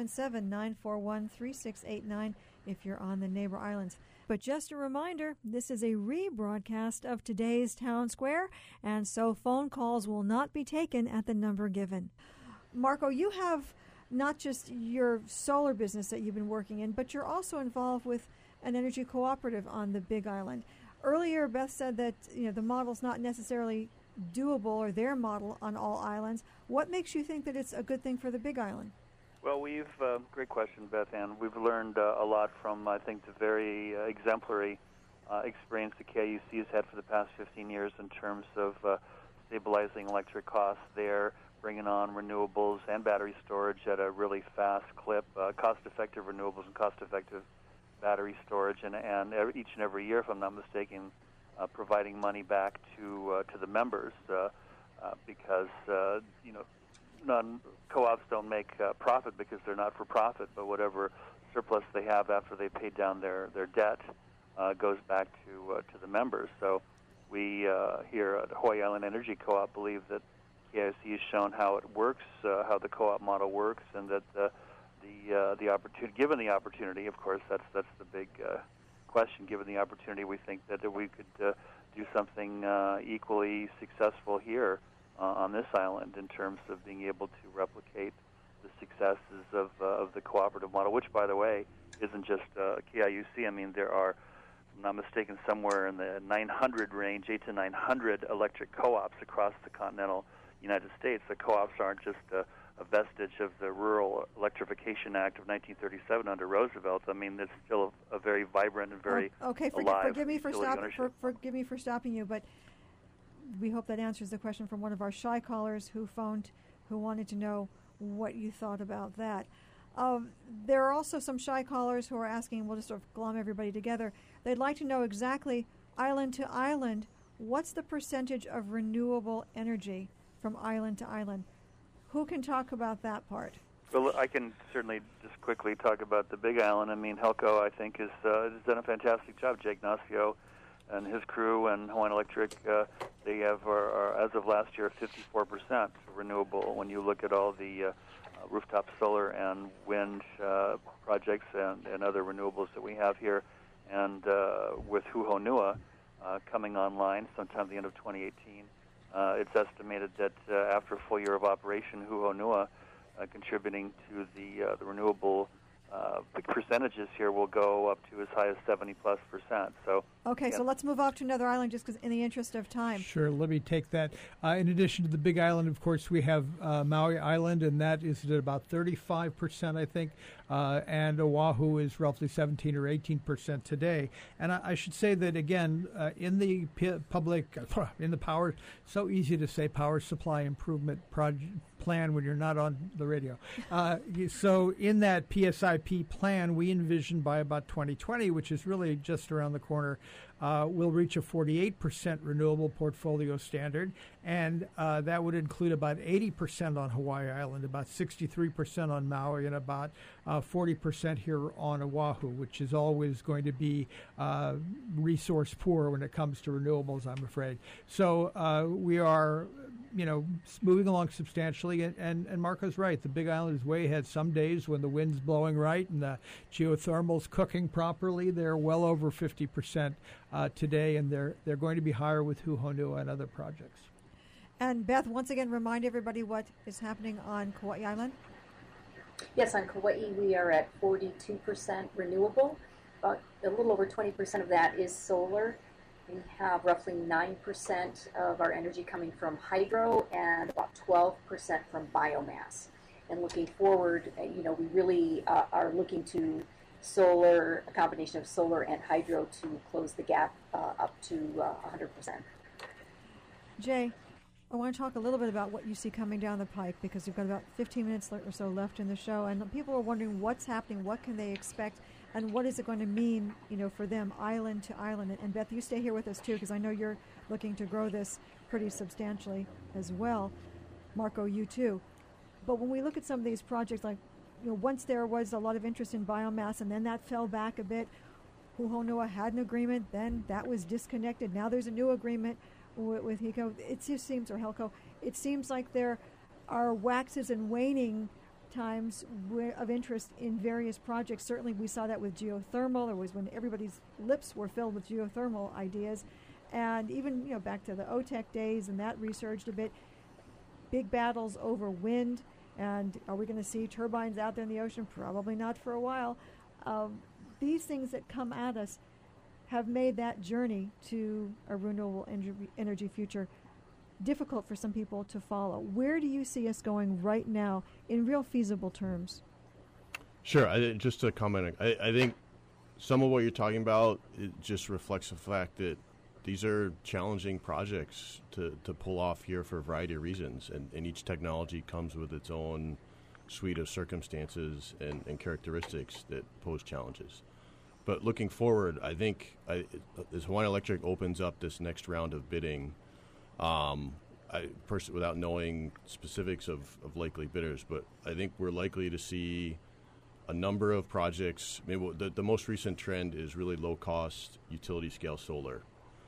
A: 877-941-3689 if you're on the neighbor islands. But just a reminder, this is a rebroadcast of today's Town Square, and so phone calls will not be taken at the number given. Marco, you have not just your solar business that you've been working in, but you're also involved with an energy cooperative on the Big Island. Earlier, Beth said that the model's not necessarily doable, or their model, on all islands. What makes you think that it's a good thing for the Big Island?
C: Well, great question, Beth Ann. We've learned a lot from, I think, the very exemplary experience the KIUC has had for the past 15 years in terms of stabilizing electric costs there, bringing on renewables and battery storage at a really fast clip, cost-effective renewables and cost-effective battery storage, and each and every year, if I'm not mistaken, providing money back to the members because co-ops don't make profit because they're not for profit, but whatever surplus they have after they pay down their debt goes back to the members. So we here at Hawaii Island Energy Co-op believe that KIUC has shown how it works, how the co-op model works, and that the opportunity, given the opportunity, of course, that's the big question. Given the opportunity, we think that we could do something equally successful here on this island in terms of being able to replicate the successes of the cooperative model, which, by the way, isn't just KIUC. I mean, there are, if I'm not mistaken, somewhere in the 900 range, 800 to 900 electric co-ops across the continental United States. The co-ops aren't just a vestige of the Rural Electrification Act of 1937 under Roosevelt. I mean, it's still a very vibrant and very alive.
A: Forgive me for stopping you, but we hope that answers the question from one of our shy callers who phoned, who wanted to know what you thought about that. There are also some shy callers who are asking, we'll just sort of glom everybody together, they'd like to know exactly, island to island, what's the percentage of renewable energy from island to island? Who can talk about that part?
C: Well, I can certainly just quickly talk about the Big Island. I mean, Helco, I think, has done a fantastic job. Jake Nacio and his crew and Hawaiian Electric, they have, are, as of last year, 54% renewable when you look at all the rooftop solar and wind projects and other renewables that we have here. And with Huhonua coming online sometime at the end of 2018, it's estimated that after a full year of operation, Huhonua contributing to the renewable percentages here will go up to as high as 70+%. So
A: okay, so let's move off to another island just because in the interest of time.
B: Sure, let me take that. In addition to the Big Island, of course, we have Maui Island, and that is at about 35%, I think, and Oahu is roughly 17 or 18% today. And I should say that, again, in the in the power, so easy to say power supply improvement plan when you're not on the radio. So in that PSIP plan, we envision by about 2020, which is really just around the corner, we'll reach a 48% renewable portfolio standard, and that would include about 80% on Hawaii Island, about 63% on Maui, and about 40% here on Oahu, which is always going to be resource poor when it comes to renewables, I'm afraid. So we are moving along substantially, and Marco's right. The Big Island is way ahead. Some days when the wind's blowing right and the geothermal's cooking properly, they're well over 50% today, and they're going to be higher with Huhonua and other projects.
A: And Beth, once again, remind everybody what is happening on Kauai Island.
D: Yes, on Kauai we are at 42% renewable. About a little over 20% of that is solar. We have roughly 9% of our energy coming from hydro and about 12% from biomass. And looking forward, we really are looking to solar, a combination of solar and hydro, to close the gap up to 100%.
A: Jay, I want to talk a little bit about what you see coming down the pike, because we've got about 15 minutes or so left in the show, and people are wondering what's happening, what can they expect, and what is it going to mean, for them, island to island. And Beth, you stay here with us too, because I know you're looking to grow this pretty substantially as well. Marco, you too. But when we look at some of these projects, like, once there was a lot of interest in biomass, and then that fell back a bit. Puhonua had an agreement, then that was disconnected. Now there's a new agreement with HECO. It just seems, or HELCO, it seems like there are waxes and waning times of interest in various projects. Certainly we saw that with geothermal. There was when everybody's lips were filled with geothermal ideas. And even, back to the OTEC days, and that resurged a bit. Big battles over wind. And are we going to see turbines out there in the ocean? Probably not for a while. These things that come at us have made that journey to a renewable energy future difficult for some people to follow. Where do you see us going right now in real feasible terms?
E: Sure. Just to comment, I think some of what you're talking about, it just reflects the fact that these are challenging projects to pull off here for a variety of reasons, and each technology comes with its own suite of circumstances and characteristics that pose challenges. But looking forward, I think as Hawaiian Electric opens up this next round of bidding, without knowing specifics of likely bidders, but I think we're likely to see a number of projects. Maybe the most recent trend is really low-cost utility-scale solar.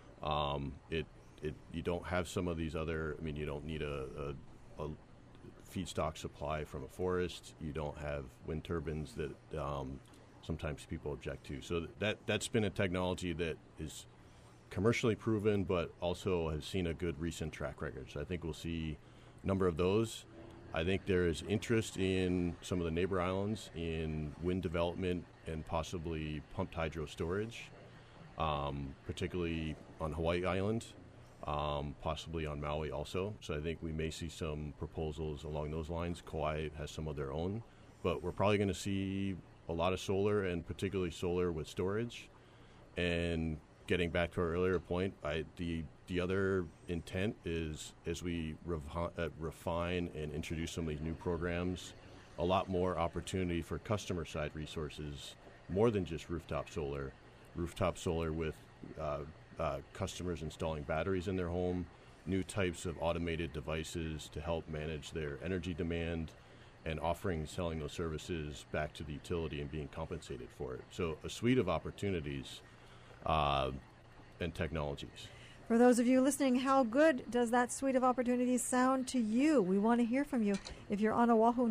E: You don't have some of these other. I mean, you don't need a feedstock supply from a forest. You don't have wind turbines that sometimes people object to. So that's been a technology that is commercially proven, but also has seen a good recent track record. So I think we'll see a number of those. I think there is interest in some of the neighbor islands in wind development and possibly pumped hydro storage, particularly on Hawaii Island, possibly on Maui also. So I think we may see some proposals along those lines. Kauai has some of their own, but we're probably going to see a lot of solar, and particularly solar with storage. And getting back to our earlier point, the other intent is, as we refine and introduce some of these new programs, a lot more opportunity for customer-side resources, more than just rooftop solar with customers installing batteries in their home, new types of automated devices to help manage their energy demand, and selling those services back to the utility and being compensated for it. So a suite of opportunities and technologies.
A: For those of you listening, how good does that suite of opportunities sound to you? We want to hear from you. If you're on Oahu,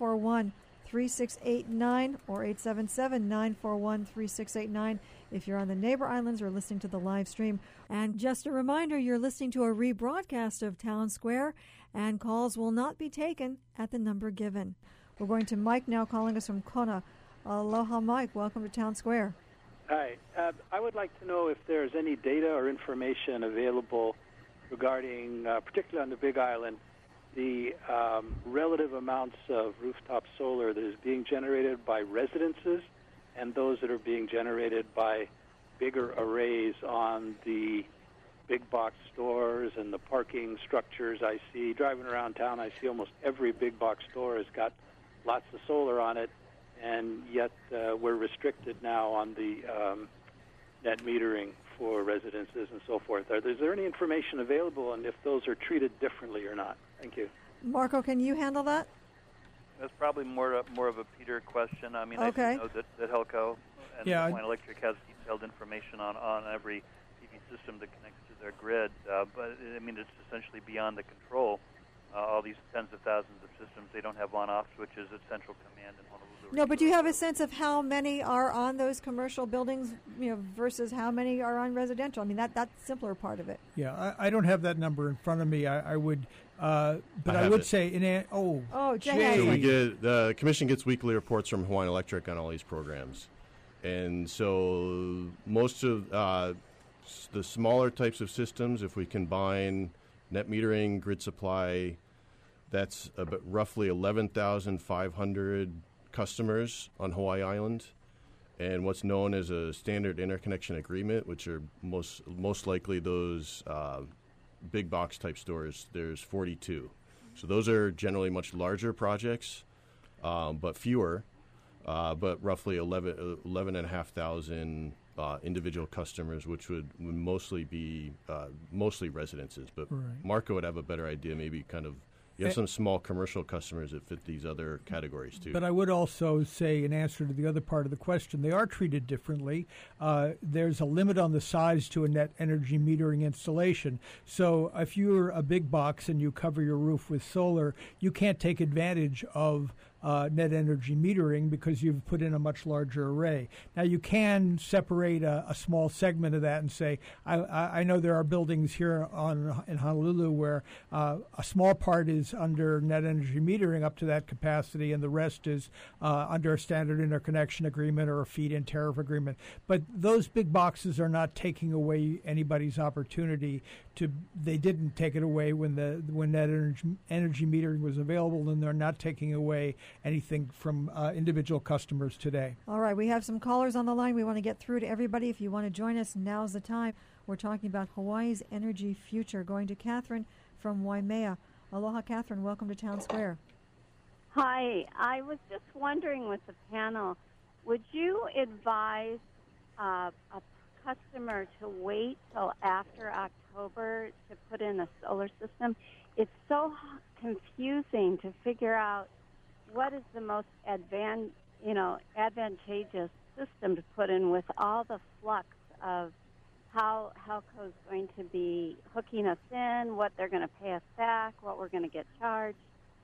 A: 941-3689 or 877-941-3689. If you're on the neighbor islands or listening to the live stream. And just a reminder, you're listening to a rebroadcast of Town Square, and calls will not be taken at the number given. We're going to Mike now, calling us from Kona. Aloha, Mike. Welcome to Town Square.
H: Hi. I would like to know if there's any data or information available regarding, particularly on the Big Island, the relative amounts of rooftop solar that is being generated by residences and those that are being generated by bigger arrays on the big box stores and the parking structures. I see, driving around town, I see almost every big box store has got lots of solar on it, and yet we're restricted now on the net metering for residences and so forth. Is there any information available, and if those are treated differently or not? Thank you.
A: Marco, can you handle that?
C: That's probably more of a Peter question. I mean,
A: okay.
C: I do know that HELCO and Hawaiian Electric has detailed information on every PV system that connects to their grid, but I mean, it's essentially beyond the control. All these tens of thousands of systems, they don't have on-off switches at central command in Honolulu.
A: No, but do you have a sense of how many are on those commercial buildings, versus how many are on residential? I mean, that's simpler part of it.
B: Yeah, I don't have that number in front of me. I would But I
E: have
B: would
E: it.
B: say,
A: Jay.
E: So we get the commission gets weekly reports from Hawaiian Electric on all these programs, and so most of the smaller types of systems, if we combine net metering, grid supply, that's about roughly 11,500 customers on Hawaii Island, and what's known as a standard interconnection agreement, which are most likely those big box type stores. There's 42. So those are generally much larger projects, but fewer, but roughly 11,500 individual customers, which would mostly be mostly residences. But
B: Right.
E: Marco would have a better idea, maybe kind of. You have some small commercial customers that fit these other categories, too.
B: But I would also say, in answer to the other part of the question, they are treated differently. There's a limit on the size to a net energy metering installation. So if you're a big box and you cover your roof with solar, you can't take advantage of net energy metering because you've put in a much larger array. Now, you can separate a small segment of that and say, I know there are buildings here in Honolulu where a small part is under net energy metering up to that capacity, and the rest is under a standard interconnection agreement or a feed-in tariff agreement. But those big boxes are not taking away anybody's opportunity to. They didn't take it away when net energy metering was available, and they're not taking away anything from individual customers today.
A: All right, we have some callers on the line. We want to get through to everybody. If you want to join us, now's the time. We're talking about Hawaii's energy future. Going to Catherine from Waimea. Aloha, Catherine. Welcome to Town Square.
I: Hi. I was just wondering with the panel, would you advise a customer to wait till after October to put in a solar system? It's so confusing to figure out what is the most advantageous system to put in with all the flux of how Helco is going to be hooking us in, what they're going to pay us back, what we're going to get charged.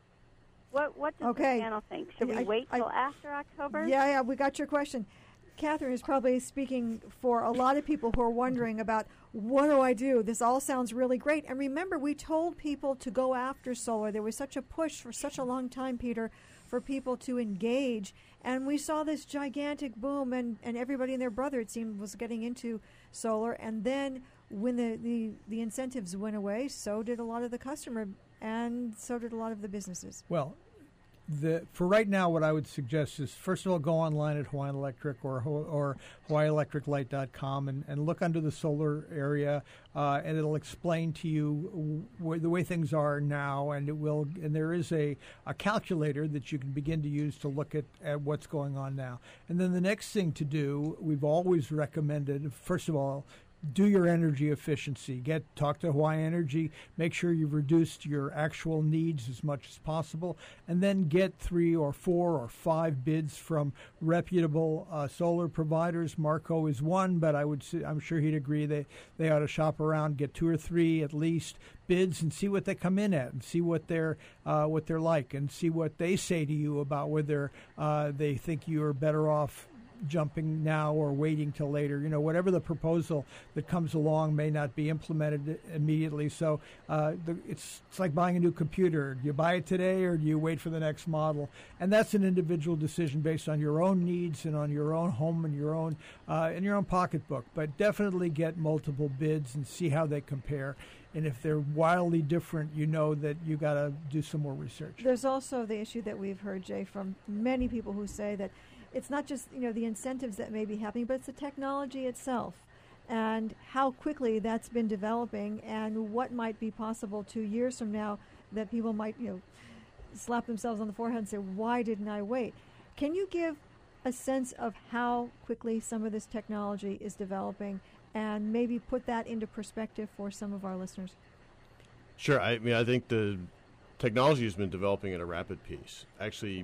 I: What does the panel think? Should we wait till after October?
A: Yeah, we got your question. Catherine is probably speaking for a lot of people who are wondering about, what do I do? This all sounds really great. And remember, we told people to go after solar. There was such a push for such a long time, Peter, for people to engage. And we saw this gigantic boom, and everybody and their brother, it seemed, was getting into solar. And then when the incentives went away, so did a lot of the customer, and so did a lot of the businesses.
B: Well, for right now, what I would suggest is, first of all, go online at Hawaiian Electric or HawaiiElectricLight.com and look under the solar area, and it'll explain to you the way things are now, and there is a calculator that you can begin to use to look at what's going on now. And then the next thing to do, we've always recommended, first of all, do your energy efficiency. Talk to Hawaii Energy. Make sure you've reduced your actual needs as much as possible, and then get 3 or 4 or 5 bids from reputable solar providers. Marco is one, but I'm sure he'd agree they ought to shop around, get 2 or 3 at least bids, and see what they come in at, and see what they're like, and see what they say to you about whether they think you are better off jumping now or waiting till later. Whatever the proposal that comes along may not be implemented immediately. So it's like buying a new computer. Do you buy it today or do you wait for the next model? And that's an individual decision based on your own needs and on your own home and your own pocketbook. But definitely get multiple bids and see how they compare. And if they're wildly different, that you got to do some more research.
A: There's also the issue that we've heard, Jay, from many people who say that it's not just the incentives that may be happening, but it's the technology itself and how quickly that's been developing, and what might be possible 2 years from now that people might slap themselves on the forehead and say, why didn't I wait? Can you give a sense of how quickly some of this technology is developing and maybe put that into perspective for some of our listeners?
E: Sure. I think the technology has been developing at a rapid pace. Actually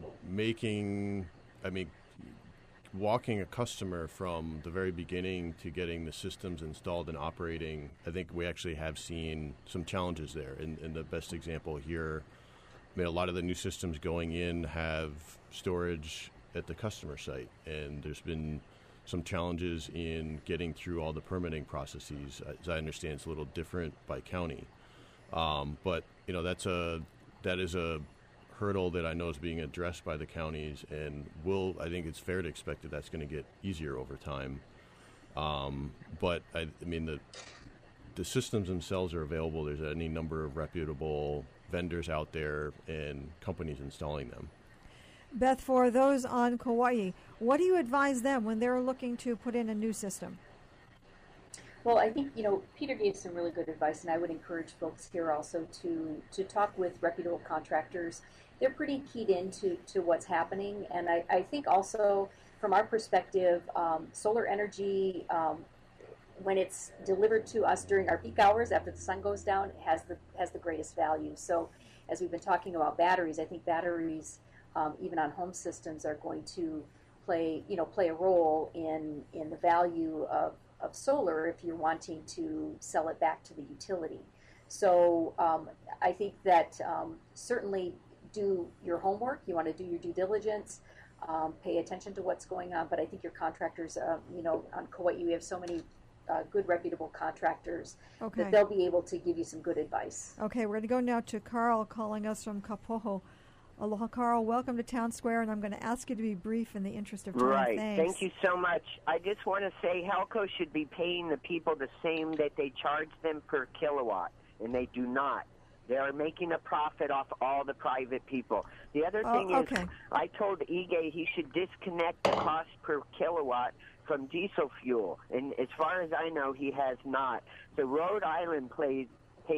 E: walking a customer from the very beginning to getting the systems installed and operating, I think we actually have seen some challenges there. And the best example here, a lot of the new systems going in have storage at the customer site, and there's been some challenges in getting through all the permitting processes. As I understand, it's a little different by county. But that is a hurdle that I know is being addressed by the counties, and I think it's fair to expect that that's going to get easier over time. But I mean, the systems themselves are available. There's any number of reputable vendors out there and companies installing them.
A: Beth, for those on Kauai, what do you advise them when they're looking to put in a new system?
D: Well, I think, Peter gave some really good advice, and I would encourage folks here also to talk with reputable contractors. They're pretty keyed into what's happening, and I think also from our perspective, solar energy, when it's delivered to us during our peak hours after the sun goes down, has the greatest value. So as we've been talking about batteries, I think batteries, even on home systems, are going to play a role in the value of solar if you're wanting to sell it back to the utility. So I think that certainly do your homework. You want to do your due diligence, pay attention to what's going on. But I think your contractors, on Kauai, we have so many good, reputable contractors that they'll be able to give you some good advice.
A: Okay, we're going to go now to Carl calling us from Kapoho. Aloha, Carl. Welcome to Town Square, and I'm going to ask you to be brief in the interest of time.
J: Right.
A: Thanks.
J: Thank you so much. I just want to say Helco should be paying the people the same that they charge them per kilowatt, and they do not. They are making a profit off all the private people. The other thing is, I told Ige he should disconnect the cost per kilowatt from diesel fuel, and as far as I know, he has not. So Rhode Island pays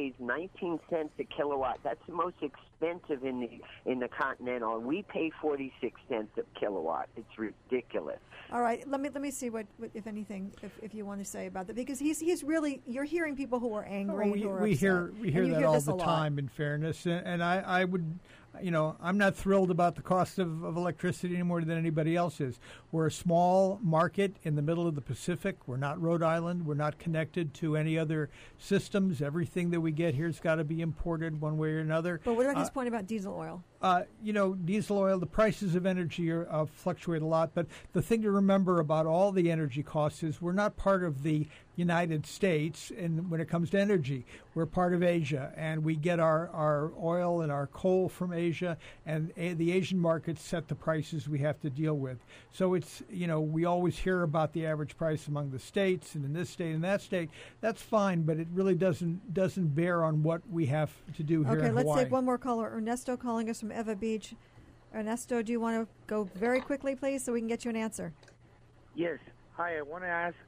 J: 19 cents a kilowatt. That's the most expensive in the Continental, and we pay 46 cents a kilowatt. It's ridiculous.
A: All right, let me see what if anything, if you want to say about that, because he's really, you're hearing people who are angry.
B: We hear that all the time. In fairness, and I would. I'm not thrilled about the cost of electricity any more than anybody else is. We're a small market in the middle of the Pacific. We're not Rhode Island. We're not connected to any other systems. Everything that we get here has got to be imported one way or another.
A: But what about his point about diesel oil?
B: Diesel oil, the prices of energy fluctuate a lot. But the thing to remember about all the energy costs is we're not part of the United States, and when it comes to energy, we're part of Asia, and we get our oil and our coal from Asia, and the Asian markets set the prices we have to deal with. So it's, we always hear about the average price among the states, and in this state and that state. That's fine, but it really doesn't bear on what we have to do here in Hawaii.
A: Okay, let's take one more caller. Ernesto calling us from Eva Beach. Ernesto, do you want to go very quickly, please, so we can get you an answer?
K: Yes. Hi, I want to ask,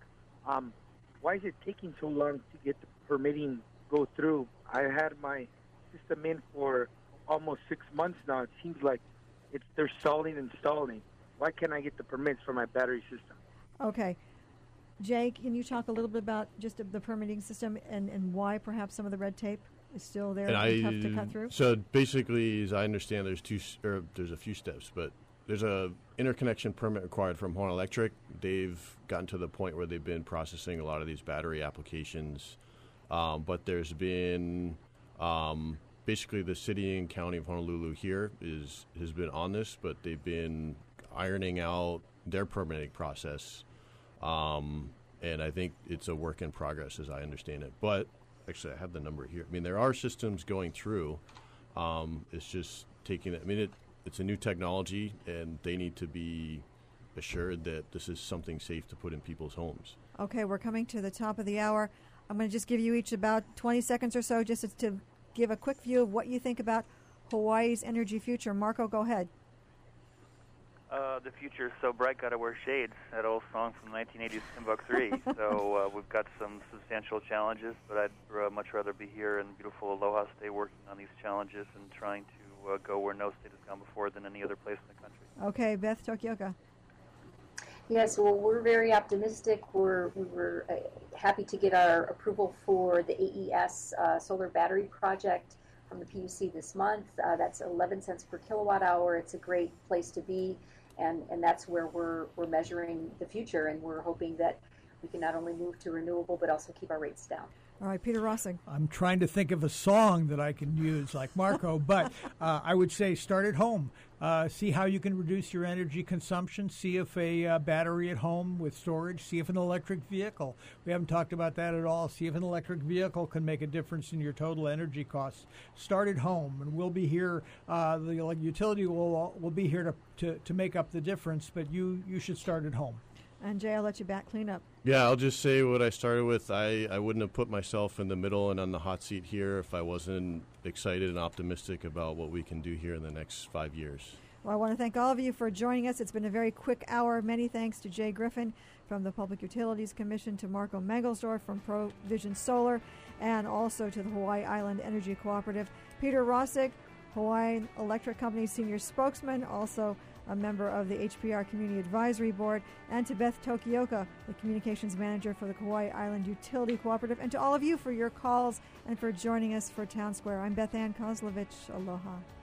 K: why is it taking so long to get the permitting go through? I had my system in for almost 6 months now. It seems like they're stalling and stalling. Why can't I get the permits for my battery system?
A: Okay. Jay, can you talk a little bit about just the permitting system and why perhaps some of the red tape is still there and tough to cut through?
E: So basically, as I understand, there's a few steps, but there's a interconnection permit required from Hawaiian Electric. They've gotten to the point where they've been processing a lot of these battery applications, but there's been basically the city and county of Honolulu here has been on this, but they've been ironing out their permitting process, and I think it's a work in progress as I understand it. But actually, I have the number here. I mean, there are systems going through. It's just taking it. I mean, it's a new technology, and they need to be assured that this is something safe to put in people's homes.
A: Okay, we're coming to the top of the hour. I'm going to just give you each about 20 seconds or so just to give a quick view of what you think about Hawaii's energy future. Marco, go ahead.
C: The future is so bright, gotta wear shades. That old song from the 1980s, Timbuk 3. So we've got some substantial challenges, but I'd much rather be here in beautiful Aloha State working on these challenges and trying to go where no state has gone before than any other place in the country.
A: Okay, Beth Tokioka.
D: Yes, well, we're very optimistic. We were happy to get our approval for the AES solar battery project from the PUC this month. That's 11 cents per kilowatt hour. It's a great place to be, and that's where we're measuring the future, and we're hoping that we can not only move to renewable but also keep our rates down.
A: All right, Peter Rossig.
B: I'm trying to think of a song that I can use like Marco, but I would say start at home. See how you can reduce your energy consumption. See if a battery at home with storage. See if an electric vehicle. We haven't talked about that at all. See if an electric vehicle can make a difference in your total energy costs. Start at home, and we'll be here. The utility will be here to make up the difference, but you should start at home.
A: And Jay, I'll let you back clean up.
E: Yeah, I'll just say what I started with. I wouldn't have put myself in the middle and on the hot seat here if I wasn't excited and optimistic about what we can do here in the next 5 years.
A: Well, I want to thank all of you for joining us. It's been a very quick hour. Many thanks to Jay Griffin from the Public Utilities Commission, to Marco Mangelsdorf from Provision Solar, and also to the Hawaii Island Energy Cooperative. Peter Rossig, Hawaiian Electric Company Senior Spokesman, also a member of the HPR Community Advisory Board, and to Beth Tokioka, the Communications Manager for the Kauai Island Utility Cooperative, and to all of you for your calls and for joining us for Town Square. I'm Beth Ann Kozlovich. Aloha.